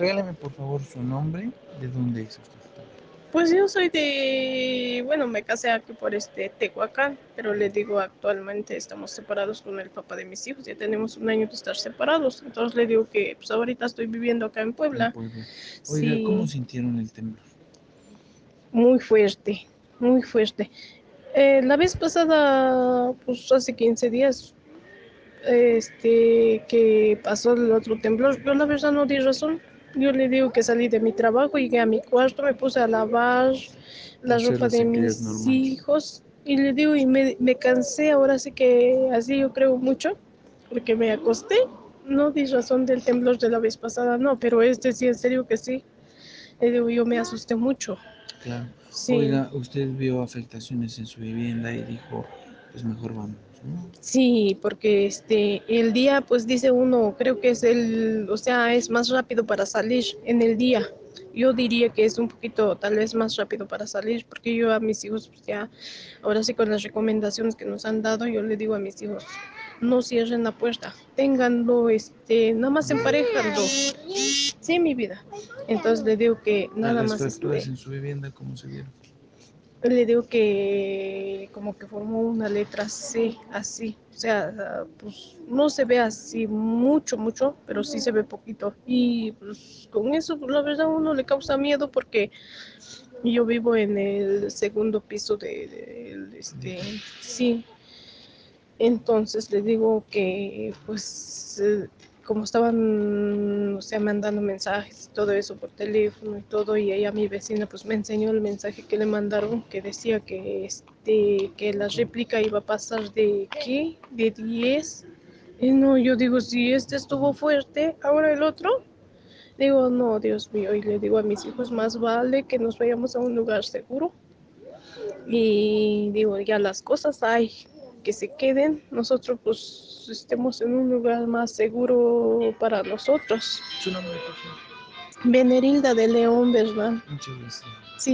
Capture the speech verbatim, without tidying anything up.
Regálame por favor su nombre, de dónde es usted. Pues yo soy de, bueno, me casé aquí por este Tehuacán, pero le digo actualmente estamos separados con el papá de mis hijos, ya tenemos un año de estar separados, entonces le digo que pues ahorita estoy viviendo acá en En Puebla. Puebla. Oiga, ¿cómo Sí, sintieron el temblor? muy fuerte, muy fuerte. Eh, la vez pasada, pues hace quince días, este, que pasó el otro temblor, yo la verdad no di razón. Yo le digo que salí de mi trabajo, llegué a mi cuarto, me puse a lavar la Hacer ropa las de actividades mis normales. hijos y le digo, y me, me cansé, ahora sí que así yo creo mucho, porque me acosté. No di razón del temblor de la vez pasada, no, pero este sí, en serio que sí. Le digo, yo me asusté mucho. Claro. Sí, Oiga, usted vio afectaciones en su vivienda y dijo, pues mejor vámonos, ¿no? sí, porque este, el día, pues dice uno, creo que es el, o sea, es más rápido para salir en el día. Yo diría que es un poquito, tal vez más rápido para salir, porque yo a mis hijos, pues ya, ahora sí con las recomendaciones que nos han dado, yo le digo a mis hijos, no cierren la puerta, ténganlo, este, nada más emparejando. Sí, mi vida. Entonces le digo que A nada las más, fracturas este, en su vivienda, ¿cómo se vieron? le digo que como que formó una letra C, así. O sea, pues no se ve así mucho, mucho, pero sí se ve poquito. Y pues con eso, pues, la verdad, a uno le causa miedo porque yo vivo en el segundo piso de, de este, sí. Entonces le digo que, pues, eh, como estaban, o sea, mandando mensajes y todo eso por teléfono y todo, y ella, mi vecina, pues me enseñó el mensaje que le mandaron que decía que, este, que la réplica iba a pasar de, ¿qué? De diez. Y no, yo digo, si este estuvo fuerte, ahora el otro. Digo, no, Dios mío, y le digo a mis hijos, más vale que nos vayamos a un lugar seguro y digo, ya las cosas hay, que se queden, nosotros pues estemos en un lugar más seguro para nosotros. Su nombre, por favor. Venerilda de León, ¿verdad? Muchas gracias. Sí.